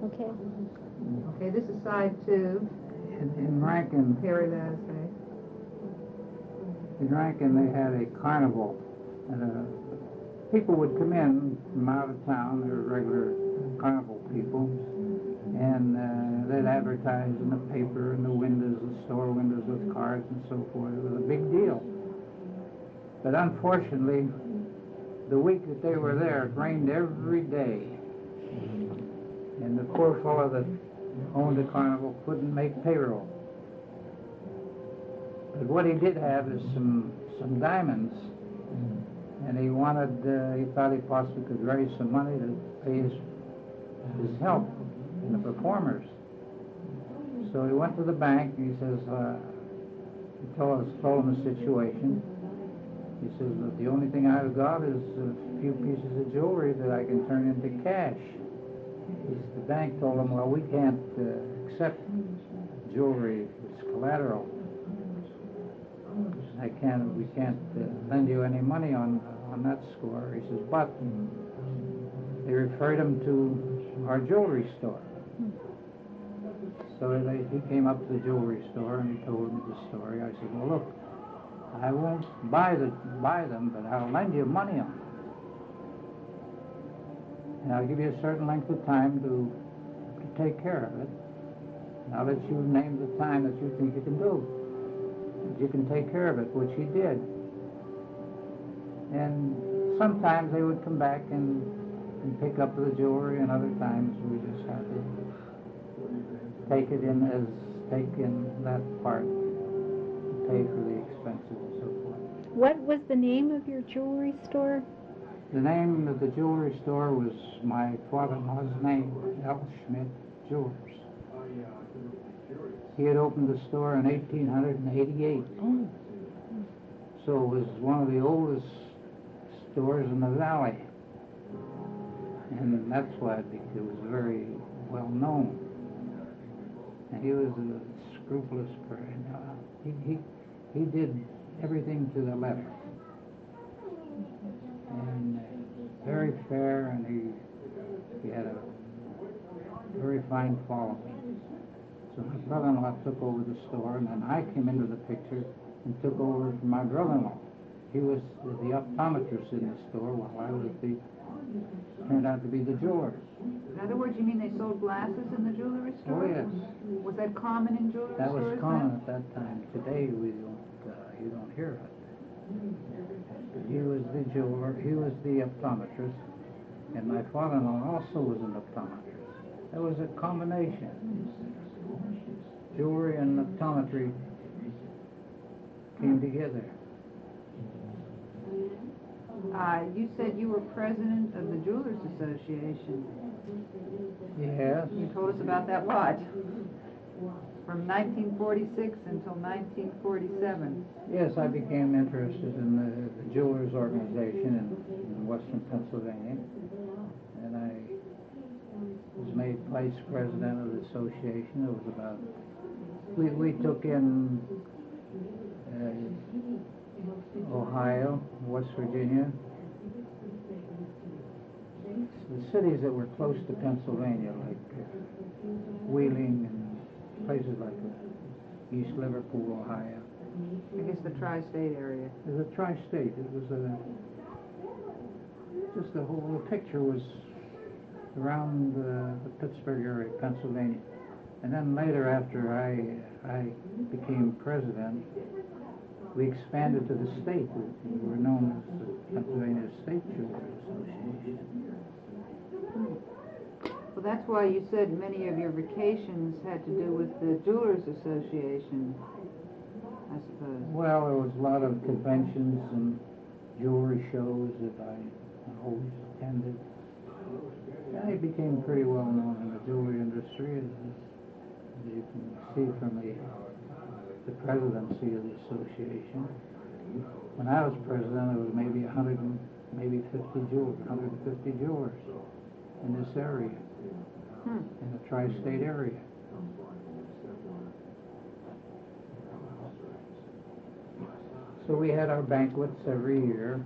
Okay. Okay, this is side 2. In Rankin, Perry Lassie. in Rankin, they had a carnival, and people would come in from out of town. They were regular carnival people, and they'd advertise in the paper, in the windows, the store windows with cars and so forth. It was a big deal. But unfortunately, the week that they were there, it rained every day. And the poor fellow that owned the carnival couldn't make payroll. But what he did have is some diamonds. And he wanted, he thought he possibly could raise some money to pay his help in the performers. So he went to the bank and he says, he told him the situation. He says, the only thing I've got is a few pieces of jewelry that I can turn into cash. The bank told him, well, we can't accept jewelry as collateral. We can't lend you any money on that score. He says, but they referred him to our jewelry store. So he came up to the jewelry store and he told me the story. I said, well, look, I won't buy them, but I'll lend you money on them. And I'll give you a certain length of time to take care of it. And I'll let you name the time that you think you can do. You can take care of it, which he did. And sometimes they would come back and pick up the jewelry, and other times we just had to take in that part to pay for the expenses and so forth. What was the name of your jewelry store? The name of the jewelry store was my father-in-law's name, L. Schmidt Jewelers. He had opened the store in 1888. Oh. So it was one of the oldest stores in the valley. And that's why it was very well known. And he was a scrupulous person. He did everything to the letter. And very fair, and he had a very fine following. So my brother-in-law took over the store, and then I came into the picture and took over from my brother-in-law. He was the optometrist in the store while I was turned out to be the jeweler. In other words, you mean they sold glasses in the jewelry store? Oh, yes. Was that common in jewelry That stores? was common at that time. Today you don't hear of it. He was the jeweler, he was the optometrist, and my father-in-law also was an optometrist. That was a combination. Jewelry and optometry came together. You said you were president of the Jewelers Association. Yes. You told us about that what? From 1946 until 1947. Yes, I became interested in the Jewelers Organization in western Pennsylvania, and I was made vice president of the association. It was about, we took in Ohio, West Virginia, the cities that were close to Pennsylvania, like Wheeling and places like East Liverpool, Ohio. I guess the tri-state area. It was a tri-state. It was just the whole picture was around the Pittsburgh area, Pennsylvania. And then later, after I became president, we expanded to the state. We were known as the Pennsylvania State Jewelers Association. Well, that's why you said many of your vacations had to do with the Jewelers Association, I suppose. Well, there was a lot of conventions and jewelry shows that I always attended. And I became pretty well known in the jewelry industry, as you can see from the presidency of the association. When I was president, there was maybe 150 jewelers in this area, in the tri-state area. So we had our banquets every year.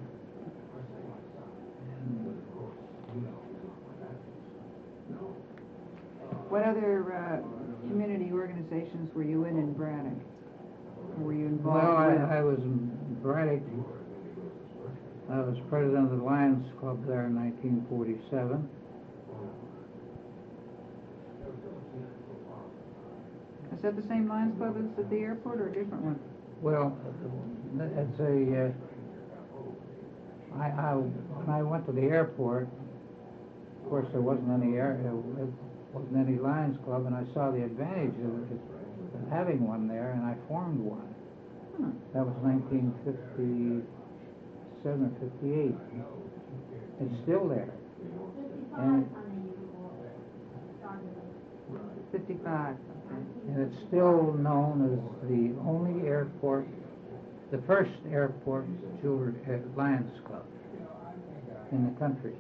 What other community organizations were you in Braddock? Or were you involved Well, with? I was in Braddock. I was president of the Lions Club there in 1947. Is that the same Lions Club as at the airport or a different one? Well, it's a. When I went to the airport, of course there wasn't any Lions Club, and I saw the advantage of having one there, and I formed one. That was 1957 or 58. It's still there. And 55. And it's still known as the only airport, the first airport jewelry Lions Club in the country.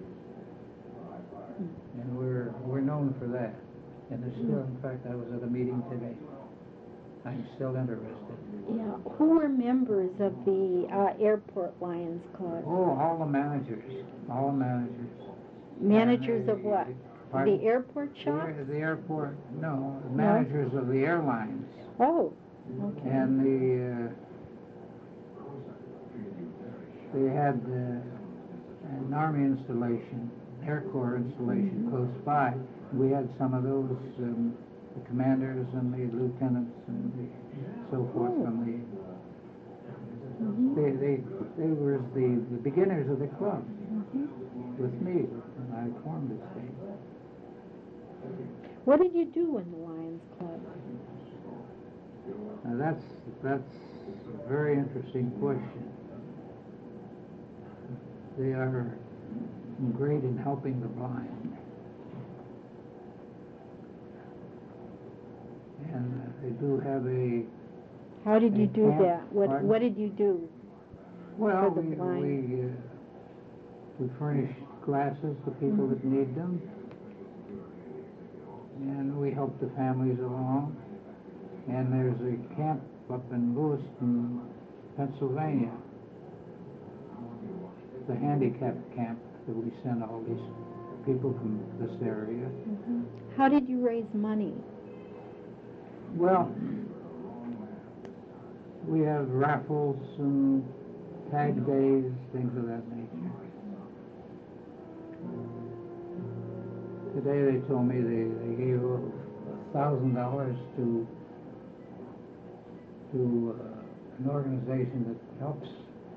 And we're known for that. And there's still, in fact, I was at a meeting today. I'm still interested. Yeah. Who were members of the Airport Lions Club? Oh, all the managers. All the managers. Managers of what? Pardon? The airport shop? The airport, no, managers of the airlines. Oh, okay. And they had an Army installation, Air Corps installation close by. We had some of those, the commanders and the lieutenants and so forth from the. They were the beginners of the club with me when I formed this thing. What did you do in the Lions Club? Now that's a very interesting question. They are great in helping the blind. And they do have a... How did you do camp, that? pardon? What did you do? Well, for the blind? we furnish glasses to people that need them. And we help the families along. And there's a camp up in Lewiston, Pennsylvania, the handicap camp that we send all these people from this area. How did you raise money? Well, we have raffles and tag days, things of that nature. Today they told me they gave $1,000 to an organization that helps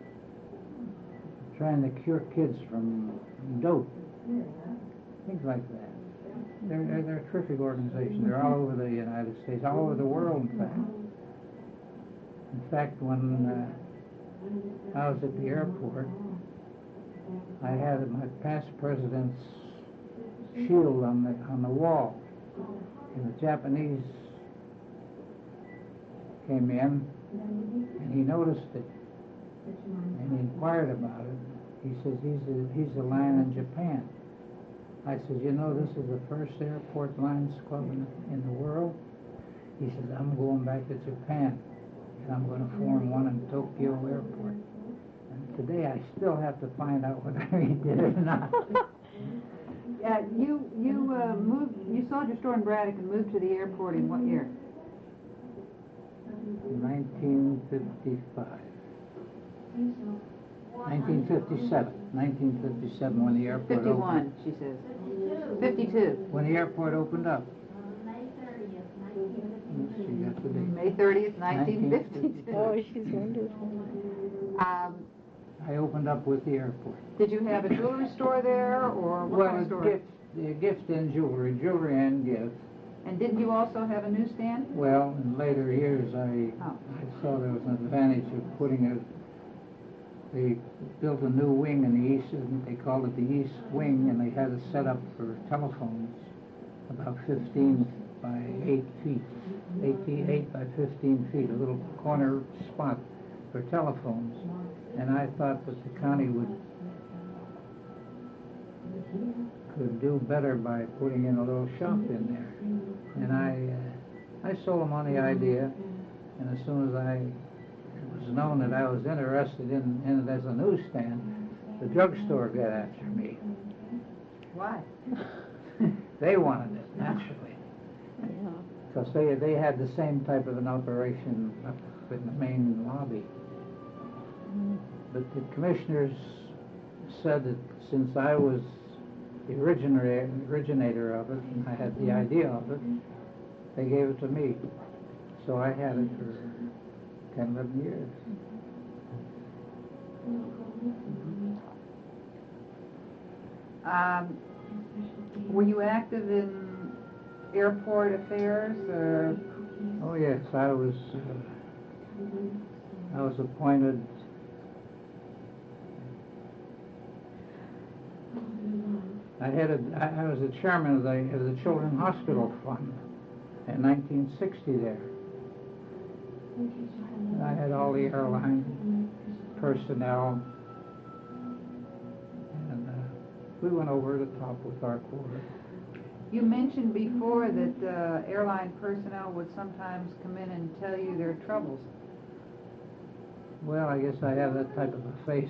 trying to cure kids from dope, things like that. They're a terrific organization. They're all over the United States, all over the world, in fact. In fact, when I was at the airport, I had my past president's shield on the wall, and the Japanese came in, and he noticed it, and he inquired about it. He says he's a lion in Japan. I said, you know, this is the first airport Lions Club in the world. He says, I'm going back to Japan, and I'm going to form one in Tokyo Airport. And today I still have to find out whether he did it or not. You moved. You sold your store in Braddock and moved to the airport in what year? 1955. 1957, when the airport 51, opened. she says. 52. When the airport opened up. She got the date. May 30th, 1952. Oh, she's wonderful. I opened up with the airport. Did you have a jewelry store there, or what kind of store? Gift and jewelry and gift. And didn't you also have a newsstand? Well, in later years, I saw there was an advantage of putting they built a new wing in the east, and they called it the East Wing, and they had it set up for telephones, about 15 by 8 feet, 8 by 15 feet, a little corner spot for telephones. And I thought that the county could do better by putting in a little shop in there. And I sold them on the idea, and as soon as it was known that I was interested in it as a newsstand, the drugstore got after me. Why? They wanted it, naturally. because they had the same type of an operation up in the main lobby. But the commissioners said that since I was the originator of it, and I had the idea of it, they gave it to me. So I had it for 10, 11 years. Were you active in airport affairs, or? Oh yes, I was appointed. I was the chairman of the Children's Hospital Fund in 1960 there. And I had all the airline personnel, and we went over the top with our quota. You mentioned before that airline personnel would sometimes come in and tell you their troubles. Well, I guess I have that type of a face.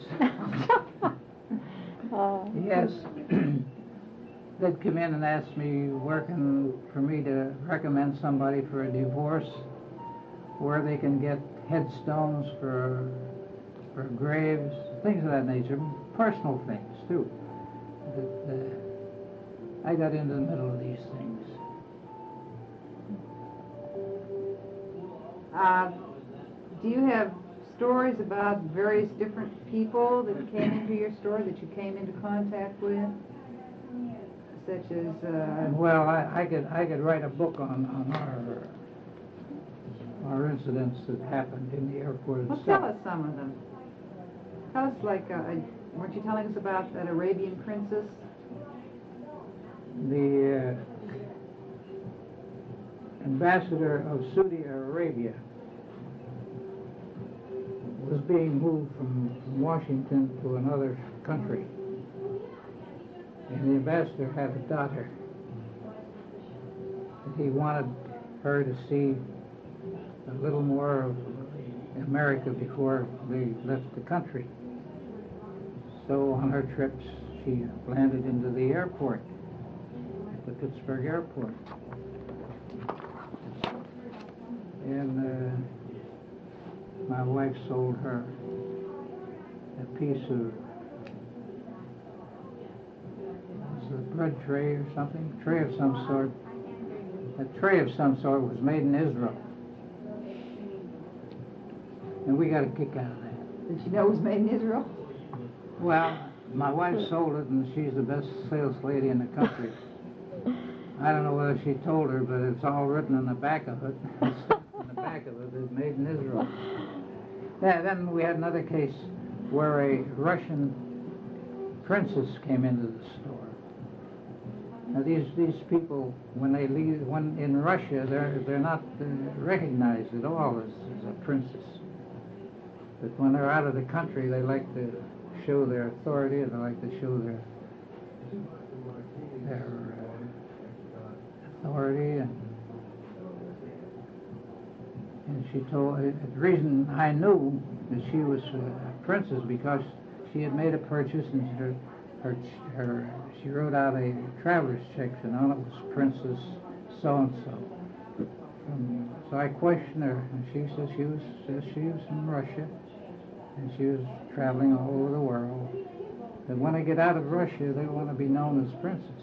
Yes. They'd come in and ask me for me to recommend somebody for a divorce, where they can get headstones for graves, things of that nature, personal things too. But, I got into the middle of these things. Do you have stories about various different people that came into your store that you came into contact with? Such as well, I could write a book on our incidents that happened in the airport well, itself. tell us some of them. Tell us, like, weren't you telling us about that Arabian princess? The ambassador of Saudi Arabia was being moved from Washington to another country. And the ambassador had a daughter. And he wanted her to see a little more of America before they left the country. So on her trips, she landed into the airport, at the Pittsburgh airport. And my wife sold her a piece of a bread tray or something, tray of some sort. A tray of some sort was made in Israel. And we got a kick out of that. Did she know it was made in Israel? Well, my wife sold it, and she's the best sales lady in the country. I don't know whether she told her, but it's all written on the back of it. The stuff on the back of it is made in Israel. Yeah, then we had another case where a Russian princess came into the store. Now these people, when they leave, when in Russia, they're not recognized at all as a princess. But when they're out of the country, they like to show their authority, and they like to show their authority. And she told, the reason I knew that she was a princess because she had made a purchase, and she wrote out a traveler's check, and on it was Princess so-and-so. So I questioned her, and she said she was from Russia, and she was traveling all over the world. And when they get out of Russia, they want to be known as princess.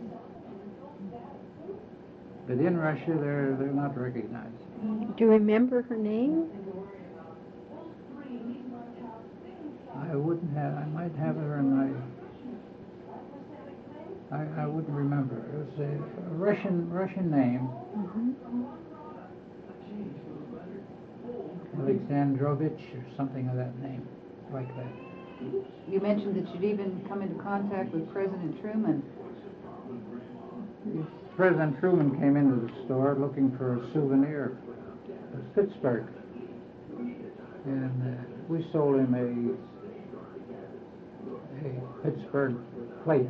But in Russia, they're not recognized. Do you remember her name? I wouldn't have. I might have her in my. I wouldn't remember. It was a Russian name. Alexandrovich or something of that name, like that. You mentioned that you'd even come into contact with President Truman. President Truman came into the store looking for a souvenir of Pittsburgh, and we sold him a Pittsburgh plate.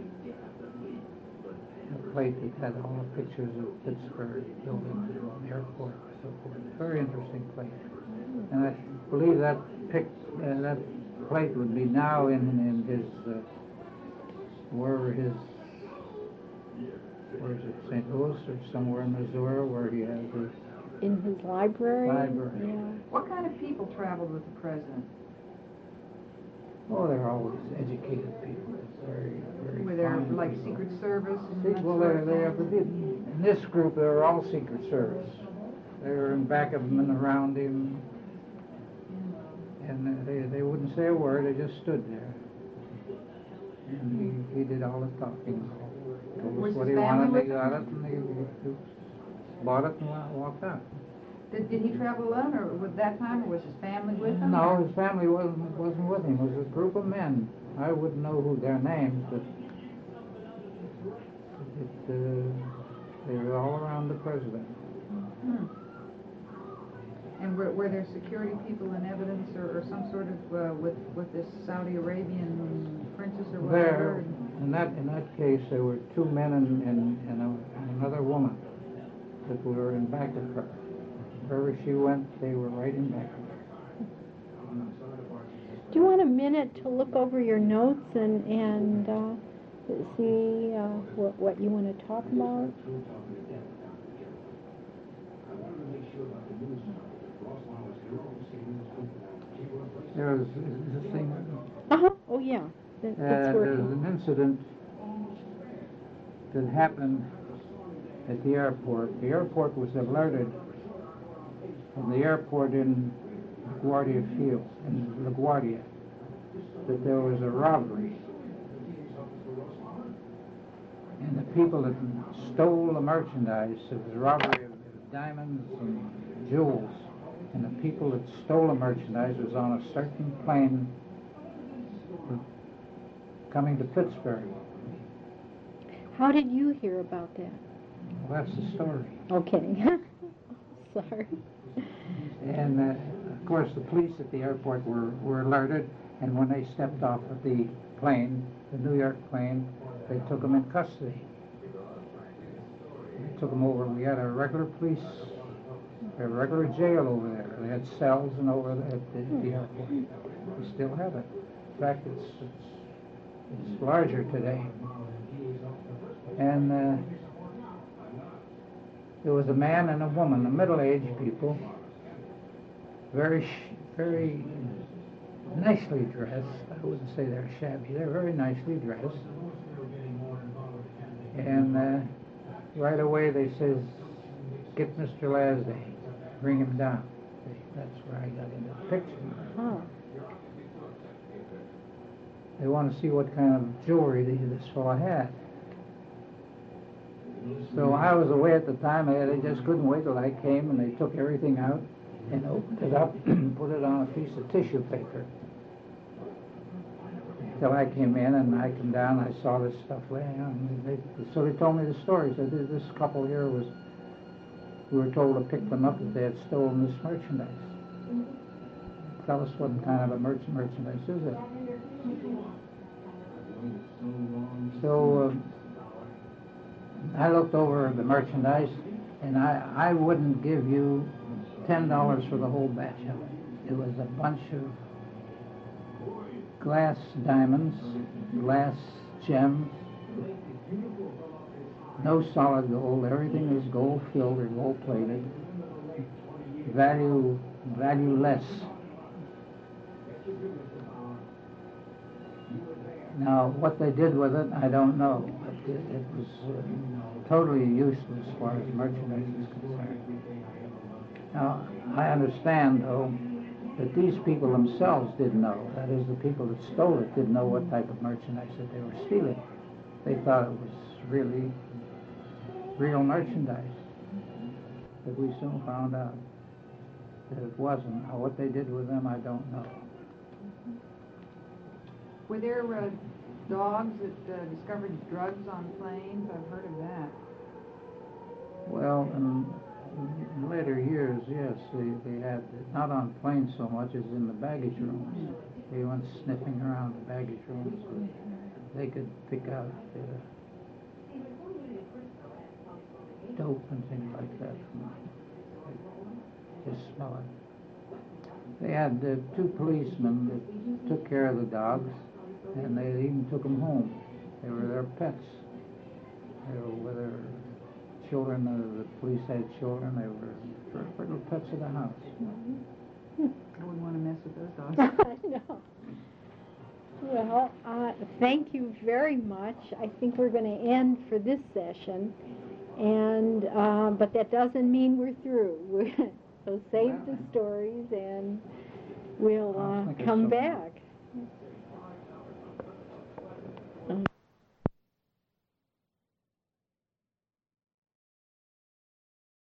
A plate that had all the pictures of Pittsburgh buildings and the airport and so forth. Very interesting plate. And I believe that plate would be now in his wherever his, where is it St. Louis or somewhere in Missouri where he has his In his library? library. Yeah. What kind of people traveled with the president? Oh, they're always educated people. Very, very Were there fine like people. Secret Service and that Well, sort of they're, thing? in this group, they're all Secret Service. They were in back of him and around him, and they wouldn't say a word. They just stood there, and he did all the talking. Told Was us what his he family wanted, with they him? got it, and he bought it and walked out. Did he travel alone, or with that time, or was his family with him? No, his family wasn't with him. It was a group of men. I wouldn't know who their names, but they were all around the president. Hmm. And were there security people in evidence, or some sort of with this Saudi Arabian princess or whatever? There, in that case, there were two men and another woman that were in back of her. Wherever she went, they were right in back of her. Do you want a minute to look over your notes and see what you want to talk about? There was this thing. Oh yeah, it's There's working. an incident that happened at the airport. The airport was alerted from the airport in LaGuardia Field, in LaGuardia, that there was a robbery. And the people that stole the merchandise, it was a robbery of diamonds and jewels. And the people that stole the merchandise was on a certain plane coming to Pittsburgh. How did you hear about that? Well, that's the story. Okay. Sorry. And of course, the police at the airport were alerted, and when they stepped off of the plane, the New York plane, they took them in custody. They took them over. We had a regular jail over there. They had cells and over there at the airport. We still have it. In fact, it's larger today. And there was a man and a woman, a middle-aged people, very nicely dressed. I wouldn't say they're shabby. They're very nicely dressed. And right away they says, "Get Mr. Lasday, bring him down." That's where I got into the picture. Huh. They want to see what kind of jewelry this fellow had. So I was away at the time. They just couldn't wait till I came, and they took everything out and opened it up and put it on a piece of tissue paper. Till I came in, and I come down, I saw this stuff laying on. So they told me the story. So this couple here we were told to pick them up if they had stolen this merchandise. Tell us what kind of a merchandise is it? So I looked over the merchandise, and I wouldn't give you $10 for the whole batch of it. It was a bunch of glass diamonds, glass gems, no solid gold. Everything was gold filled or gold plated. Valueless. Now, what they did with it, I don't know. But it was totally useless as far as merchandise is concerned. Now, I understand, though, that these people themselves didn't know. That is, the people that stole it didn't know what type of merchandise that they were stealing. They thought it was really real merchandise. But we soon found out that it wasn't. Now, what they did with them, I don't know. Were there dogs that discovered drugs on planes? I've heard of that. Well, in later years, yes, they had, not on planes so much as in the baggage rooms. They went sniffing around the baggage rooms. They could pick out dope and things like that. Just smell it. They had two policemen that took care of the dogs, and they even took them home. They were their pets. They were with children, the police had children, they were little pets of the house. I wouldn't want to mess with those dogs. I know. Well, thank you very much. I think we're going to end for this session, and but that doesn't mean we're through. So save the stories, and we'll Thank you come so much. back.